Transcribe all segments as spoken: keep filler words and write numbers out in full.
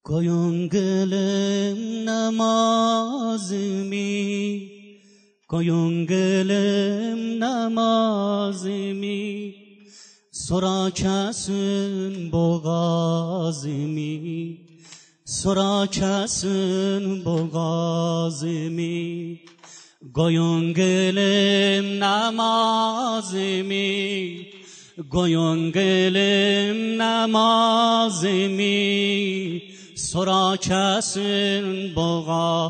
Koyungelem namazimi, koyungelem namazimi, sora kesin boğazimi, sora kesin boğazimi. Koyungelem namazimi, koyungelem namazimi, sora kesin boğa,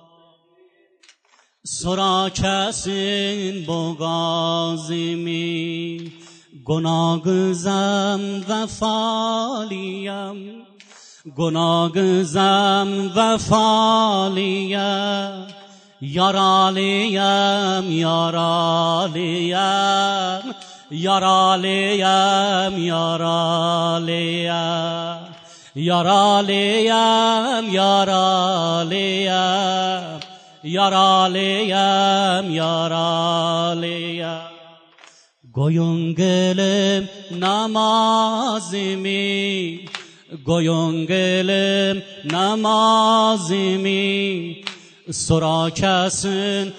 sora kesin boğazimi. Günahızam vefaliyem, günahızam vefaliyem, yaralıyem, yaralıyem, yaralıyem, yaralıyem. Yaralıyam, yaralıyam, yaralıyam, yaralıyam. Koyun gelem namazimi, koyun gelem namazimi, sora kesin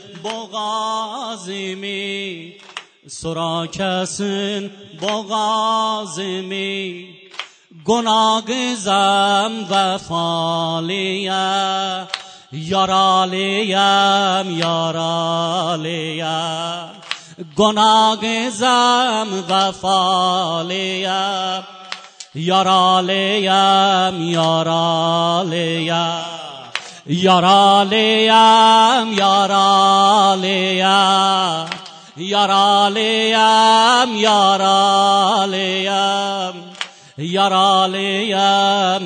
boğazimi, sora kesin boğazimi. Günahızam vefaliyem, yaralıyam, yaralıyam. Günahızam vefaliyem, yaralıyam, yaralıyam. Yaralıyam, yaralıyam, yaralıyam, yaralıyam. Yaralıyam,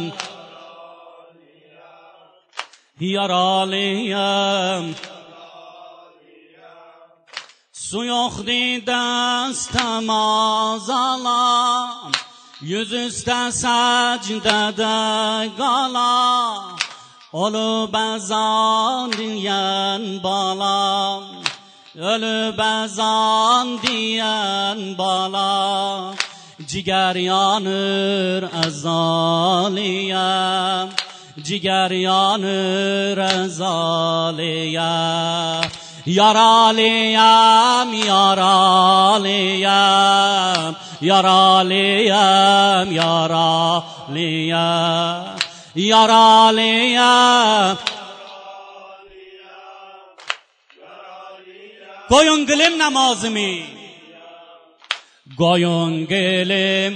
yaralıyam. Su yoktu destem azalam, yüzüstü secdede kalam. Ölü bezan diyen balam, ölü bezan diyen balam. Ciger yanır ezaliyem, ciger yanır ezaliyem. Yaralıyam, yaralıyam, yaralıyam, yaralıyam. Yaralıyam, koyun kılım namazımı, koyun kılım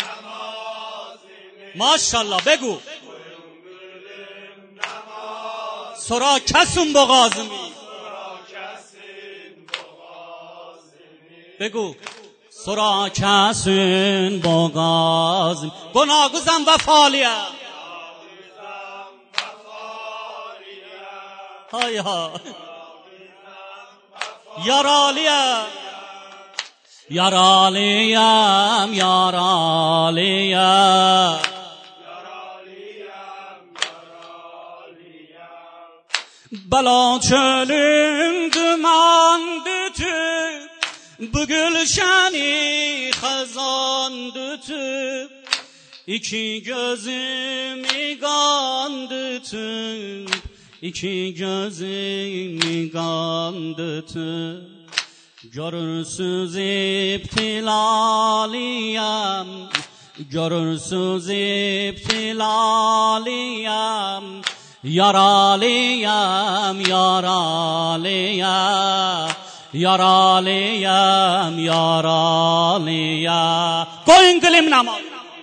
maşallah begu, sora kesin boğazımı, begu, sora kesin boğazımı. Günahızam vefaliyem, hay hay. Yaralıyam, yaralıyam, yaralıyam. Bela çölüm duman dütüp, bu gülşeni hazan dütüp, iki gözümü kan dütüp, İki gözümü kandıtı, görürsüz iptilaliyem, görürsüz iptilaliyem. Yaralıyam, yaralıyam, yaralıyam, yaralıyam. Koyun kılım namaz,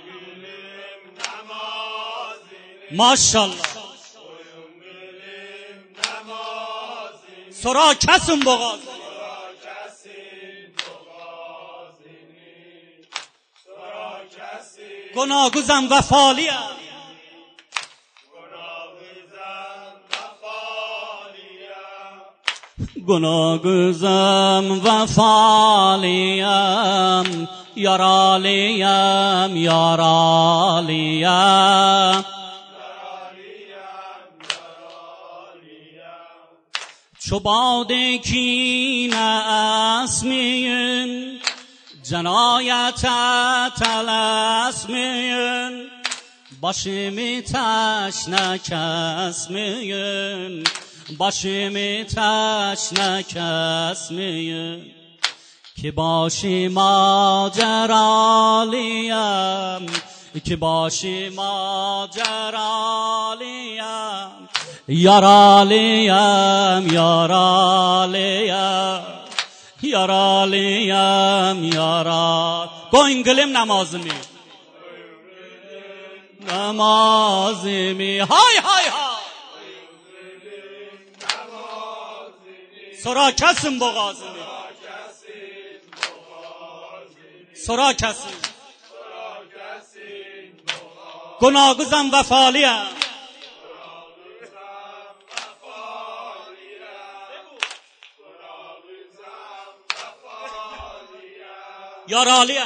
maşallah. Sora kesin boğaz, günahızam vefaliyem, günahızam vefaliyem, yaralıyam, yaralıyam. Çobadekine esmiyin, cenayete telesmiyin, Başımı taşla kesmeyin, başımı taşla kesmeyin. Ki başım maceralıyım, ki başım maceralıyım. Yaralıyım, yaralıyım, yaralıyım, yaral. Koyun kılım namazımı. Namazımı, hay hay hay. Sonra kesin boğazımı. Sonra kesin. Günahgızam vefaliyim. Yaralıyım.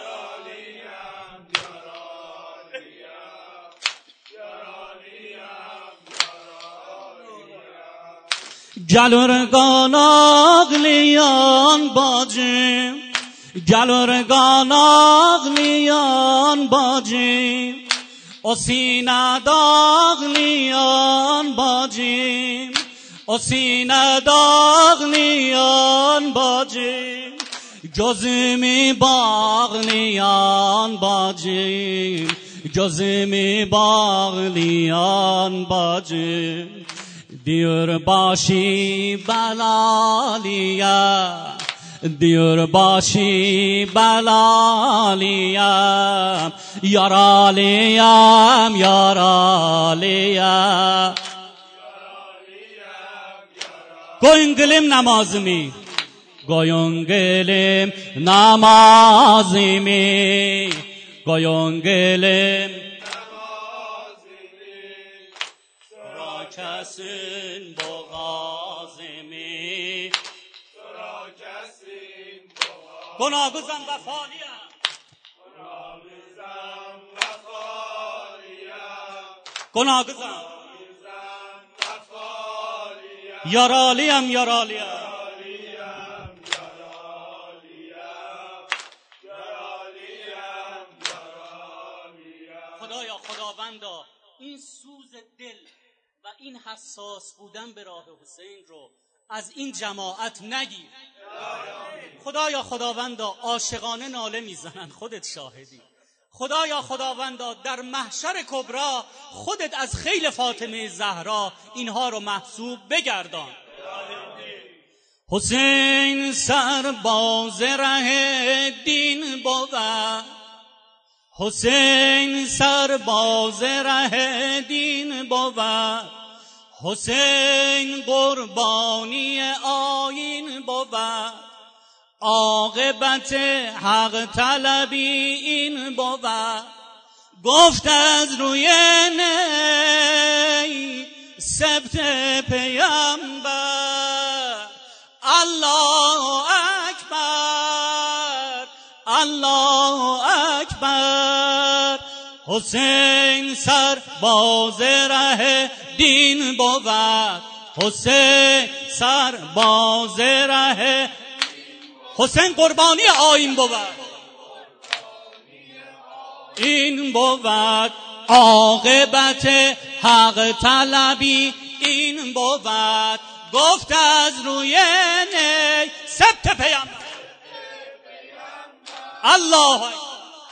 Gelur ganağlayan bacım, gelur ganağlayan bacım, o sine dağlayan bacım, o sine dağlayan bacım, gözümü bağlayan bacım, gözümü bağlayan bacım. Diyor başı belaliye, diyor başı belaliye, yaralıyım, yaralıyım. Koyun kılım namazımı, koyun kılım namazımı, koyun kılım kesin boğazımı. Sonra kesin boğazımı. Günahgızam vefaliyim. Günahgızam vefaliyim. Günahgızam vefaliyim. Yaralıyım, yaralıyım. خدایا خداوندا این سوز دل و این حساس بودن به راه حسین رو از این جماعت نگیر. خدایا خداوندا عاشقانه ناله میزنن، خودت شاهدی. خدایا خداوندا در محشر کبرا خودت از خیل فاطمه زهرا اینها رو محسوب بگردان. حسین سرباز ره دین بود، حسین سرباز ره دین بود، حسین قربانی آیین بود، عاقبت حق طلبی این بود. گفت از روی نی سبت پیامبر، الله اکبر، الله اکبر. حسین سر باز ره دین بود، حسین سر باز ره، حسین قربانی آیین بود، این بود. عاقبت حق طلبی این بود. گفت از روی نی سبت پیامبر، الله اکبر.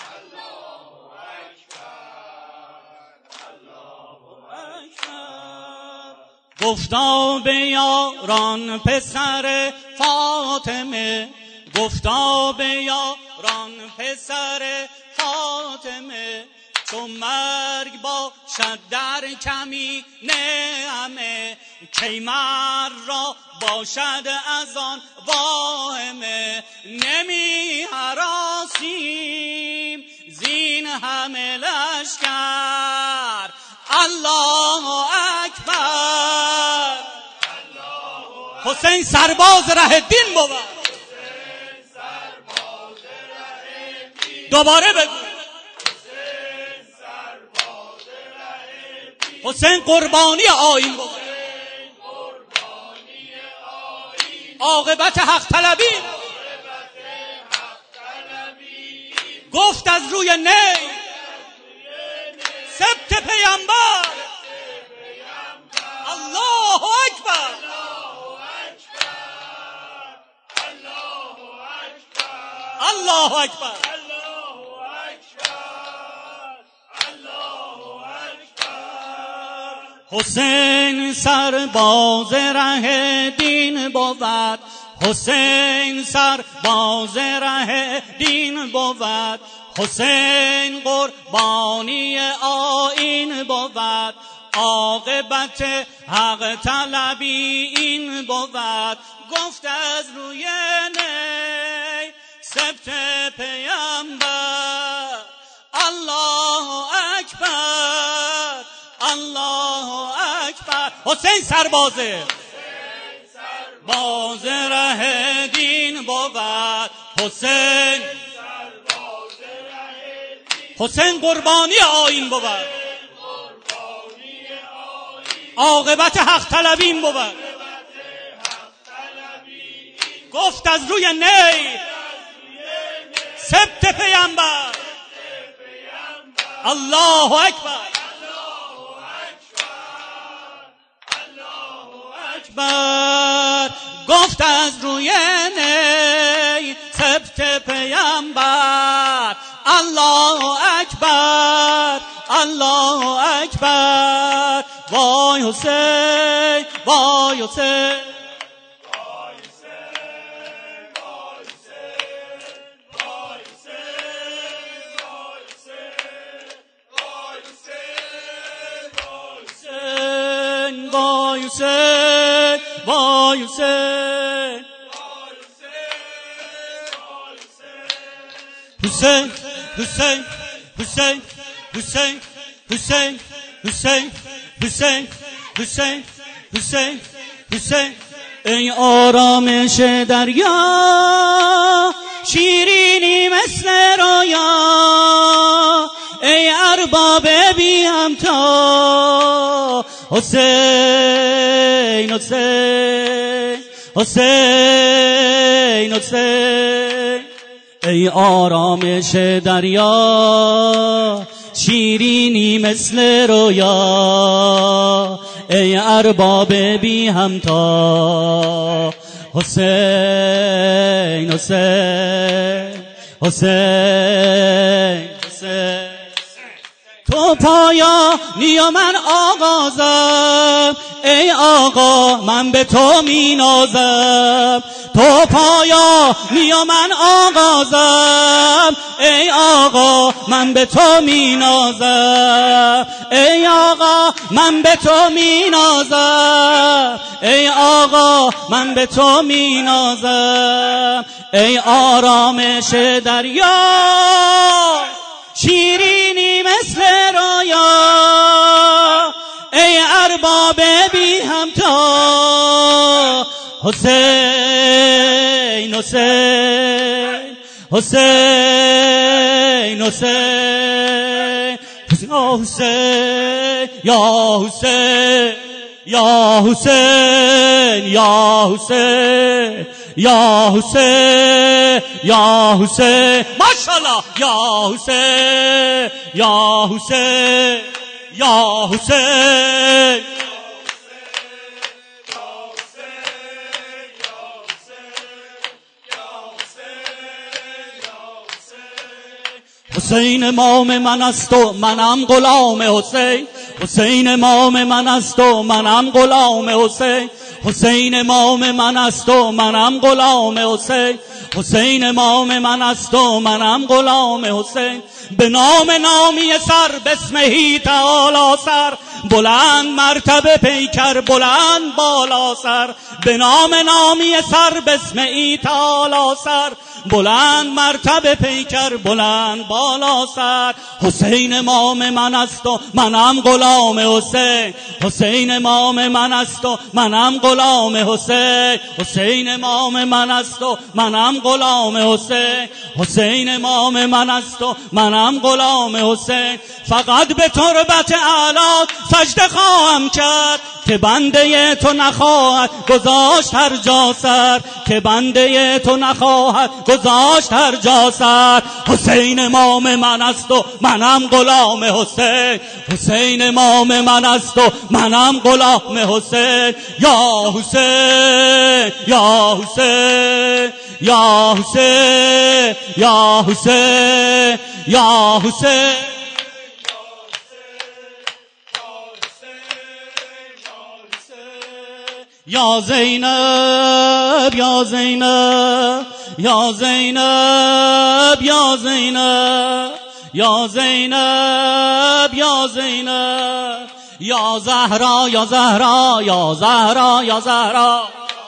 گفتا به یاران پسر فاطمه، گفتا به یاران پسر فاطمه، چون مرگ باشد در کمی همه، کی مر را باشد از آن واهمه. نمی هراسیم زین همه لشکر، الله اکبر. حسین سرباز ره دین بود. دوباره بگو. حسین قربانی آیین بود، عاقبت حق طلبی. گفت از روی نی سبت حسین سرباز ره دین بود، حسین سرباز ره دین بود، حسین قربانی آیین بود، عاقبت حق طلبی این بود. گفت از روی نی سبت پیامبر، الله اکبر الله اکبر. حسین سربازه باز ره دین بود، حسین حسین قربانی آیین بود، عاقبت حق طلبین بود. گفت از روی نی سبت پیامبر، الله اکبر اکبر. گفت از روی نی سبت پیامبر، الله اکبر الله اکبر. وای حسین وای حسین وای حسین وای حسین حسین حسین حسین حسین حسین حسین حسین حسین حسین حسین. ای آرامش دریا شیرینی مثل رویا، ای ارباب بی همتا حسین حسین حسین حسین. ای آرامش دریا شیرینی مثل رویا، ای ارباب بی همتا حسین حسین حسین حسین. تو پایانی و من آغازم، ای آقا من به تو می نازم. تو پایانی و من آغازم، ای آقا من به تو می نازم. ای آقا من به تو می نازم، ای آقا من به تو می نازم. ای آرامش دریا شیرینی مثل رویا، ای ارباب بی همتا حسین حسین حسین حسین حسین یا حسین یا حسین یا حسین یا حسین یا حسین ماشاءالله یا حسین یا حسین یا حسین. حسین امام من است و منم غلام حسین، حسین امام من است و منم غلام حسین، حسین امام من است و منم غلام حسین، حسین امام من است و منم غلام حسین. به نام نامی سر بسمهی تعالی سر، بلند مرتبه پیکر بلند بالا سر. به نام نامی سر بسمهی تعالی سر، بلند مرتبه پیکر بلند بالا سر. حسین امام من است و منم غلام حسین، حسین امام من است و منم غلام حسین، حسین امام من است و منم غلام حسین، حسین امام من است و منم غلام حسین. فقط به تربت اعلی سجده خواهم کرد که بنده تو نخواهد گذاشت هر جا سر، که بنده تو نخواهد گذاشت هر جا سر. حسین امام من است و منم غلام حسین، حسین امام من است و منم غلام حسین. یا حسین یا حسین یا حسین یا حسین یا حسین یا زینب یا زینب یا زینب یا زینب یا زینب یا زینب یا زهرا یا زهرا یا زهرا یا زهرا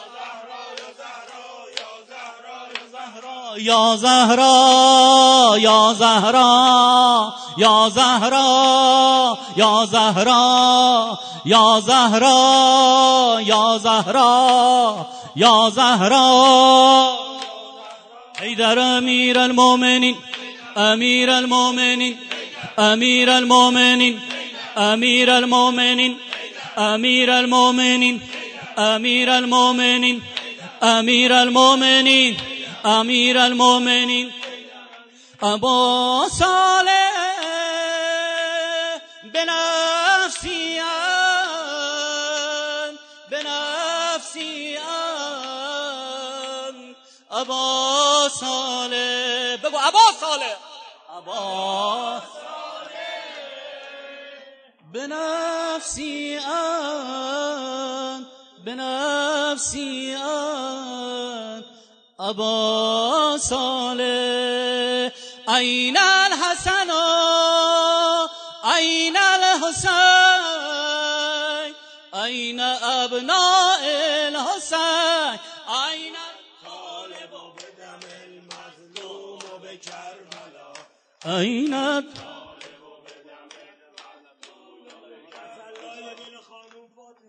یا زهرا یا زهرا یا زهرا یا زهرا یا زهرا یا زهرا یا زهرا حیدر امیر المؤمنین امیر المؤمنین امیر المؤمنین امیر المؤمنین امیر المؤمنین امیر المؤمنین امیر المؤمنین امیر المؤمنین ابا صالح بنفسی ان بنفسی ان ابا صالح بگو ابا صالح ابا بنفسی ان بنفسی ان ابا صالح این الحسن این الحسین این ابناء الحسین این طالب بدم المظلوم بکربلا این